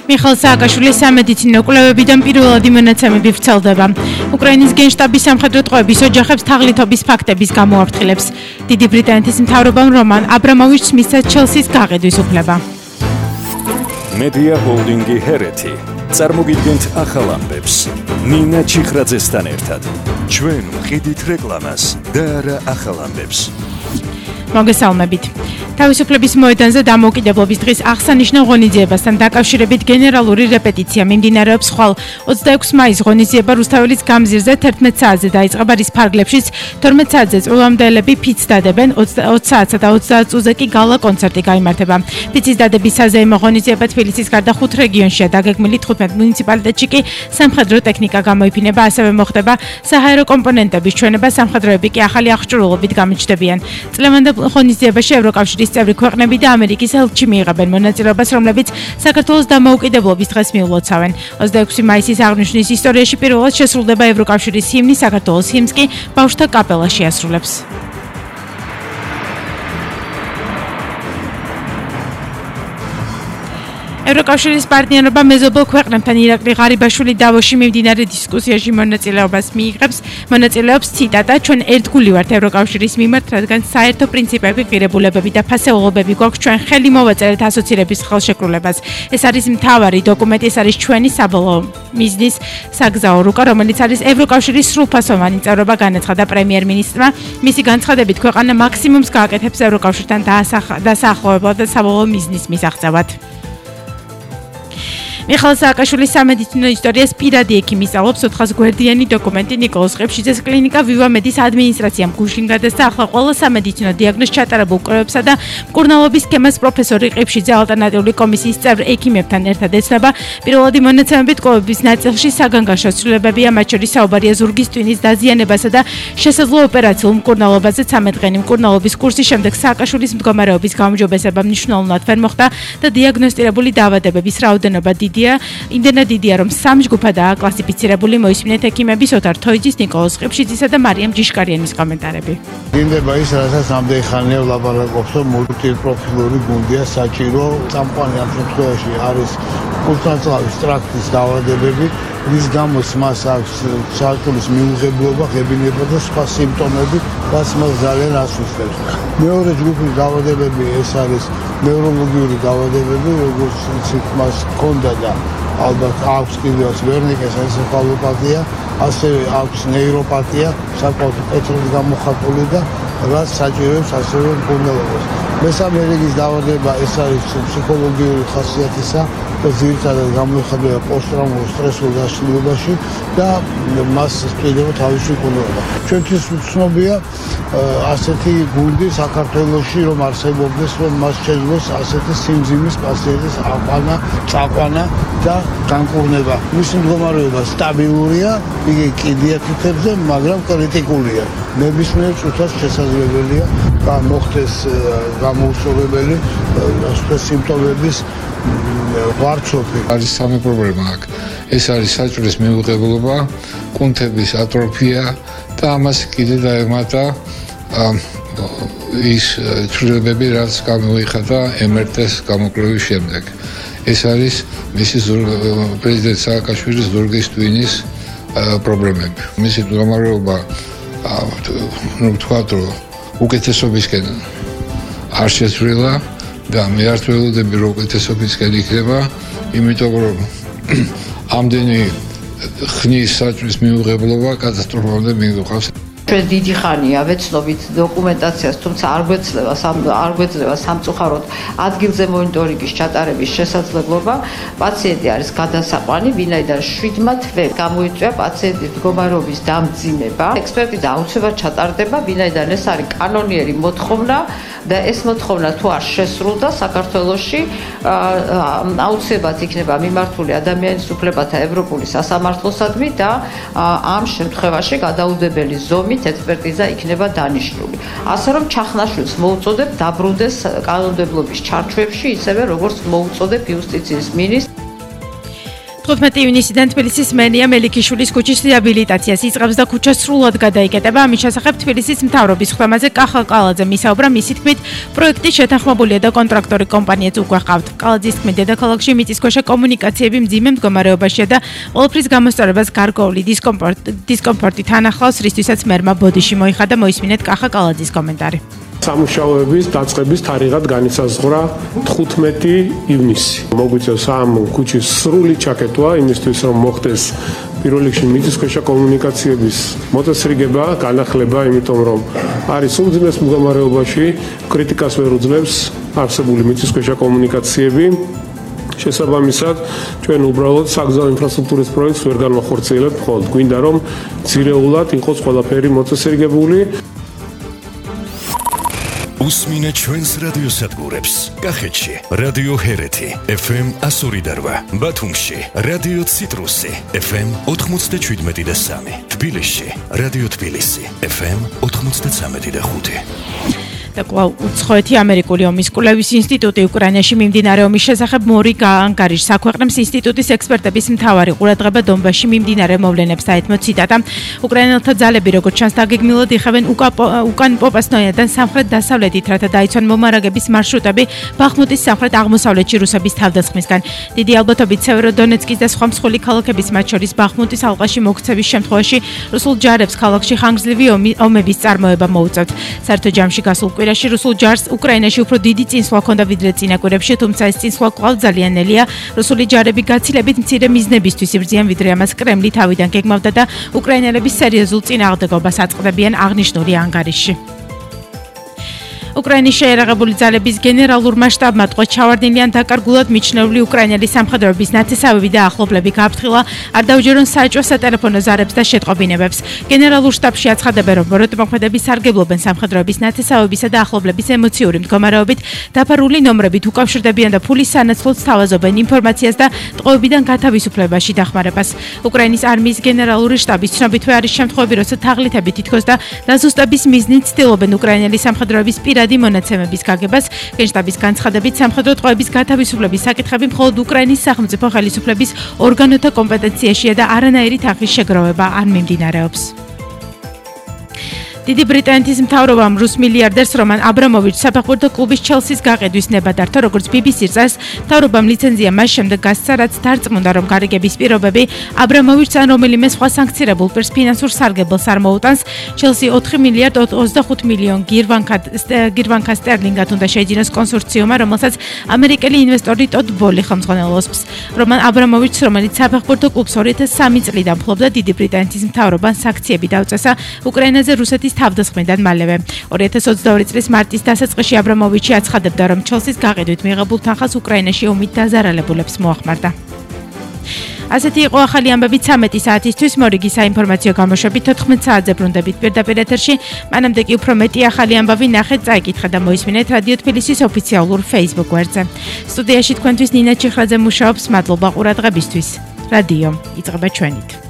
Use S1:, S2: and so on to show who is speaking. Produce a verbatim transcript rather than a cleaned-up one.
S1: მიხეილ სააკაშვილის სამედიცინო კვლევებიდან პირველადი მონაცემები ვრცელდება. უკრაინის გენშტაბის სამხედრო ტყვეების ოჯახებს თაღლითობის ფაქტების გამოაფრთხილებს. დიდი ბრიტანეთის მთავრობამ რომან აბრამოვიჩს მისცა ჩელსის გაყიდვის უფლება.
S2: მედია ჰოლდინგი ჰერეთი წარმოგიდგენთ ახალ ამბებს. ნინა ჩიხრაძესთან ერთად. ჩვენ ვყიდით რეკლამას და არა ახალ ამბებს.
S1: მოგესალმებით. თავისუფლების მოედანზე დამოუკიდებლობის დღის აღსანიშნავ ღონისძიებასთან დაკავშირებით გენერალური რეპეტიცია მიმდინარეობს ხვალ ოცდაექვსი მაისს ღონისძიება რუსთაველის გამზირზე თერთმეტ საათზე დაიწყება, რის ფარგლებშიც თორმეტ საათზე წვრილამდელები ფიცს დადებენ, ოცდაოთხ საათსა და ოცდაათ წუთზე კი გალა კონცერტი გაიმართება. ფიცის დადების საზეიმო ღონისძიება თბილისის გარდა ხუთ რეგიონშია დაგეგმილი, თხუთმეტ მუნიციპალიტეტში კი სამხედრო ტექნიკა გამოიფინება, ასევე მოხდება საჰაერო კომპონენტების ჩვენება, სამხედროები კი ახალი აღჭურვილობით გამიჩნდებიან. წლევანდელ ღონისძიებაში ევროკავშირის წევრი ქვეყნები და ამერიკის ელჩი მიიღებენ მონაწილეობას, რომლებიც საქართველოს დამოუკიდებლობის დღეს მიულოცავენ. ოცდაექვსი მაისის აღნიშვნის ისტორიაში პირველად შესრულდება ევროკავშირის ჰიმნი, საქართველოს ჰიმნს კი ბავშვთა კაპელა შეასრულებს. ევროკავშირის პარტნიორობა მეზობელ ქვეყნებთან ირაკლი ღარიბაშვილი დავოში მიმდინარე დისკუსიაში მონაწილეობას მიიღებს. მონაწილეობს ციტატა: ჩვენ ერთგული ვართ ევროკავშირის მიმართ, რადგან საერთო პრინციპები, ღირებულებები და ფასეულობები გვაქვს, ჩვენ ხელი მოვაწერეთ ასოცირების ხელშეკრულებას. ეს არის მთავარი დოკუმენტი, ეს არის ჩვენი საბოლოო მიზნის საგზაო რუკა, რომელიც არის ევროკავშირის სრულფასოვანი წევრობა, განაცხადა პრემიერ-მინისტრმა. მისი განცხადებით, ქვეყანა მაქსიმუმს გააკეთებს ევროკავშირთან დასაახლოებად და საბოლოო მიზნის მისაღწევად. მიხეილ სააკაშვილის სამედიცინო ისტორიას პირადი ექიმი სწავლობს. ოთხას გვერდიანი დოკუმენტი ნიკოლოზ ყიფშიძეს კლინიკა ვივამედის ადმინისტრაციამ გუშინ გადასცა. ახლა ყველა სამედიცინო დიაგნოზს ჩატარებულ კვლევებსა და მკურნალობის სქემას პროფესორი ყიფშიძე ალტერნატიული კომისიის წევრ ექიმებთან ერთად ეცნობა. პირველადი მონაცემებით კვლევების ნაწილში საგანგაშო ცვლილებებია, მათ შორის საუბარია ზურგის ტვინის დაზიანებასა და შესაძლო ოპერაციულ მკურნალობაზე. ცამეტ დღიანი მკურნალობის კურსის შემდეგ სააკაშვილის მდგომარეობის გაუმჯობესება მნიშვნელოვნად ვერ მოხდა და დიაგნოსტირებული დაავადებების რაოდენობა იმდენად დიდია, რომ სამ ჯგუფადაა კლასიფიცირებული. მოისმინეთ ექიმების ოთარ თოიძის, ნიკოლოზ ყიფშიძისა და მარიამ ჯიშკარიანის კომენტარები.
S3: დინდება ის, რასაც ამდენი ხანია ვლაპარაკობს, რომ მულტიპროფილური გუნდია საჭირო. წამყვანი ამ შემთხვევაში არის კურსანწლავის ტრაქტის დაავადებები, რის გამოც მას აქვს საჭულის მიუღებლობა, ღებინება და სხვა სიმპტომები, რაც მას ძალიან ასუსტებს. მეორე ჯგუფის დაავადებები ეს არის ნევროლოგიური დაავადებები, როგორც იცით, მას ჰქონდა და ალბათ აქვს კიდევაც ვერნიკეს ენცეფალოპათია, ასევე აქვს ნეიროპათია, საკმაოდ მკვეთრად გამოხატული და რაც საჭიროებს ასევე მკურნალობას. მესამე რიგის დაავადება ეს არის ფსიქოლოგიური ხასიათისა და ძირითადად გამოიხატება პოსტტრაუმულ სტრესულ დაშლილობაში და მას სჭირდება თავისი მკურნალობა. ჩვენთვის უცნობია ასეთი გუნდი საქართველოში რომ არსებობდეს, რომ მას შეძლოს ასეთი სიმძიმის პაციენტის აყვანა, წაყვანა და განკურნება. მისი მდგომარეობა სტაბილურია, იგი კიდიათითებზე, მაგრამ კრიტიკულია. ნებისმიერ წუთას შესაძლებელია მოხდეს გამოუსწორებელი ასეთი სიმპტომების ვარცოფი.
S4: არის სამი პრობლემა აქ. ეს არის საჭულის მიუღებლობა, კუნთების ატროფია და ამას კიდე დაემატა ის ცვლილებები, რაც გამოიხატა em er te-ს გამოკვლევის შემდეგ. ეს არის მისი პრეზიდენტ სააკაშვილის ზურგის ტვინის პრობლემები. მისი მდგომარეობა, ну, ვთქვათ, რომ უკეთესობისკენ არ შეცვლილა და მე არ ვველოდები რომ უკეთესობისკენ იქნება, იმიტომ რომ ამდენი ხნის საჭულის მიუღებლობა კატასტროფამდე მიგვყავს.
S5: ჩვენ დიდი ხანია ვეცნობით დოკუმენტაციას, თუმცა არ გვეცლება არ გვეძლევა სამწუხაროდ ადგილზე მონიტორინგის ჩატარების შესაძლებლობა. პაციენტი არის გადასაყვანი, ვინაიდან შვიდმა თვემ გამოიწვია პაციენტის მდგომარეობის დამძიმება. ექსპერტიზა აუცილებლად ჩატარდება, ვინაიდან ეს არის კანონიერი მოთხოვნა და ეს მოთხოვნა თუ არ შესრულდა საქართველოში, აუცილებლად იქნება მიმართული ადამიანის უფლებათა ევროპული სასამართლოსადმი და ამ შემთხვევაში გადაუდებელი ზომით ექსპერტიზა იქნება დანიშნული. ასე რომ ჩახნაშვილს მოუწოდებ დაბრუნდეს კანონმდებლობის ჩარჩოებში, ისევე როგორც მოუწოდებ იუსტიციის მინისტრს.
S1: თხუთმეტი ივნისიდან თბილისის მერია მელიქიშვილის ქუჩის რეაბილიტაციას იწყებს და ქუჩა სრულად გადაიკეტება. ამის შესახებ თბილისის მთავრობის ხმაზე კახა კალაძე მისაუბრა. მისი თქმით, პროექტი შეთანხმებულია და კონტრაქტორი კომპანიაც უკვე ყავთ. კალაძის თქმით, დედაქალაქში მიწისქვეშა კომუნიკაციები მძიმე მდგომარეობაშია და ყველაფრის გამოსწორებას გარკვეული დისკომფორტი თან ახლავს, რისთვისაც მერმა ბოდიში მოიხადა. მოისმინეთ კახა კალაძის კომენტარი.
S6: სამუშაოების დაწყების თარიღად განისაზღვრა თხუთმეტი ივნისი. მოგვიწევს ამ ქუჩის სრული ჩაკეტვა იმისთვის, რომ მოხდეს პირველ რიგში მიწისქვეშა კომუნიკაციების მოწესრიგება, განახლება, იმიტომ რომ არის უმძიმეს მდგომარეობაში, კრიტიკას ვერ უძლებს არსებული მიწისქვეშა კომუნიკაციები. შესაბამისად, ჩვენ უბრალოდ საგზაო ინფრასტრუქტურის პროექტს ვერ განვახორციელებთ, მხოლოდ გვინდა რომ ძირეულად იყოს ყველაფერი მოწესრიგებული.
S2: უსმინე ჩვენს რადიოსადგურებს. კახეთში რადიო ჰერეთი ეფ ემ εκατო ორი და რვა, ბათუმში რადიო ციტრუსი ეფ ემ ოთხმოცდაშვიდმეტი და სამი, თბილისში რადიო თბილისი ეფ ემ ოთხმოცდაცამეტი და ხუთი. და კვლავ უცხოეთი ამერიკული ომის კვლევის ინსტიტუტი უკრაინაში მიმდინარე ომის შესახებ მორიგა ანგარიშს აქვეყნებს. ინსტიტუტის ექსპერტების მთავარი ყურადღება დონბასში მიმდინარე მოვლენებს დაეთმო ციტატა. უკრაინელთა ძალები როგორც ჩანს დაგეგმილად იხევენ უკან პოპასნოიადან სამხრეთ-დასავლეთით, რათა დაიცვან მომარაგების მარშრუტები ბახმუტის სამხრეთ-აღმოსავლეთში რუსების თავდასხმისგან. დიდი ალბათობით სევეროდონეცკის და სხვა მსხვილი ქალაქების, მათ შორის ბახმუტის ალყაში მოქცევის შემთხვევაში რუსულ ჯარებს ქალაქში ხანგრძლივი ომების წარმოება მოუწევთ. საერთო ჯამში გასულ კვირაში რუსულ ჯარს უკრაინაში უფრო დიდი წინსვლა ჰქონდა ვიდრე წინა კვირებში, თუმცა ეს წინსვლა კვლავ ძალიან ნელია. რუსული ჯარები გაცილებით მცირე მიზნებისთვის იბრძიან, ვიდრე ამას კრემლი თავიდან გეგმავდა და უკრაინელების სერიოზულ წინააღმდეგობას აწყდებიან აღნიშნული ანგარიშში. უკრაინის შეიარაღებული ძალების გენერალურმა შტაბმა ტყვედ ჩავარდნილი ან დაკარგულად მიჩნეული უკრაინელი სამხედროების ნათესავები და ახლობლები გააფრთხილა, არ დაუჯერონ საეჭვო სატელეფონო ზარებს და შეტყობინებებს. გენერალურ შტაბში აცხადებენ, რომ ბოროტმოქმედები სარგებლობენ სამხედროების ნათესავებისა და ახლობლების ემოციური მდგომარეობით, დაფარული ნომრებით უკავშირდებიან და ფულის სანაცვლოდ სთავაზობენ ინფორმაციას და ტყვეობიდან გათავისუფლებაში დახმარებას. უკრაინის არმიის გენერალური შტაბის ცნობითვე არის შემთხვევები, როცა თაღლითები თითქოს და დაზუსტების მიზნით ცდილობენ უკრაინელი სამხედროების პირადი მონაცემების გაგებას. გენშტაბის განცხადებით, სამხედრო ტყვეების გათავისუფლების საკითხები მხოლოდ უკრაინის სახელმწიფო ხელისუფლების ორგანოთა კომპეტენციაშია და არანაირი თანხის შეგროვება არ მიმდინარეობს. დიდი ბრიტანეთის მთავრობამ რუს მილიარდერს რომან აბრამოვიჩს საფეხბურთო კლუბის ჩელსის გაყიდვის ნება დართო. როგორც ბი ბი სი წერს, მთავრობამ ლიცენზია მას შემდეგ გასცა, რაც დარწმუნდა, რომ გარიგების პირობები აბრამოვიჩს ან რომელიმე სხვა სანქცირებულ პირს ფინანსურ სარგებელს არ მოუტანს. ჩელსი ოთხი მილიარდ ოცდახუთ მილიონ გირვანკა სტერლინგად უნდა შეიძინოს კონსორციუმმა, რომელსაც ამერიკელი ინვესტორი ტოდ ბოლი ხელმძღვანელობს. რომან აბრამოვიჩს, რომელიც საფეხბურთო კლუბს ორი ათას სამი წლიდან ფლობდა, დიდი ბრიტანეთის მთავრობამ სანქციები დაუწესა უკრაინაზე რუსეთის თავდასხმიდან მალევე. ორი ათას ოცდაორი წლის მარტის დასაწყისში აბრამოვიჩი აცხადებდა, რომ ჩელსის გაყიდვით მიღებულ თანხას უკრაინაში ომით დაზარალებულებს მოახმარდა. ასეთი იყო ახალი ამბები ცამეტი საათისთვის. მორიგი საინფორმაციო გამოშვებით თოთხმეტ საათზე ბრუნდებით პირდაპირ ეთერში. მანამდე კი უფრო მეტი ახალი ამბავი ნახეთ, წაიკითხეთ და მოისმინეთ რადიო თბილისის ოფიციალურ Facebook გვერდზე. სტუდიაში თქვენთვის ნინა ჩიხრაძე მუშაობს. მადლობა ყურადღებისთვის. რადიო იწყება ჩვენით.